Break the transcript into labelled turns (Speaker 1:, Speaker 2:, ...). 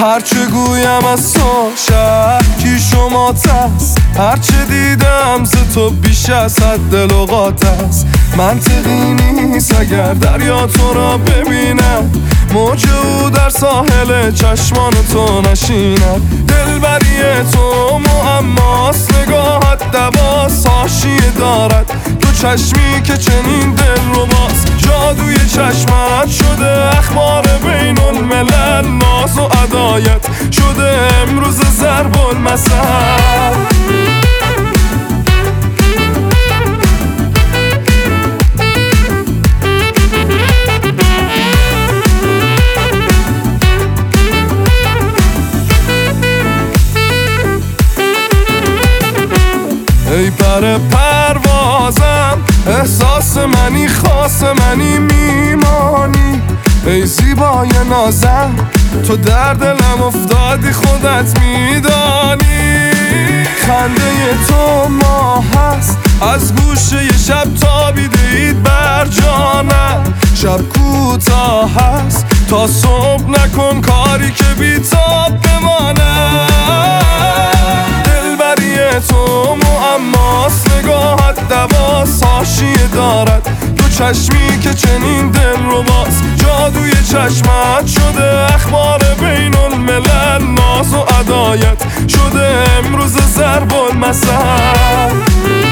Speaker 1: هرچه گویم از تو شکی شما تست، هرچه دیدم ز تو بیش از حد لغات است. منطقی نیست اگر دریا تو را ببینم، موج او در ساحل چشمان تو نشیند. دلبری تو معماست، نگاهت دواست، حاشیه دارد تو چشمی که چنین دل رو باز. جادوی چشمت شده اخبار بین الملل، ناز و عدایت شده امروز ضرب المثل. ای پر پروازم، احساس منی، خاص منی، میمانی. ای زیبای نازم، تو در دلم افتادی، خودت میدانی. خنده تو ماه هست، از گوشه شب تابیده اید بر جانم. شب کوتاه هست، تا صبح نکن کاری که بی‌تاب بمانم. دلبری تو معماست، نگاهت دواست، حاشیه دارد تو چشمی که چنین دل رو باز. جادوی چشمت شده اخبار بین الملل، ناز و عدایت شده امروز ضرب المثل.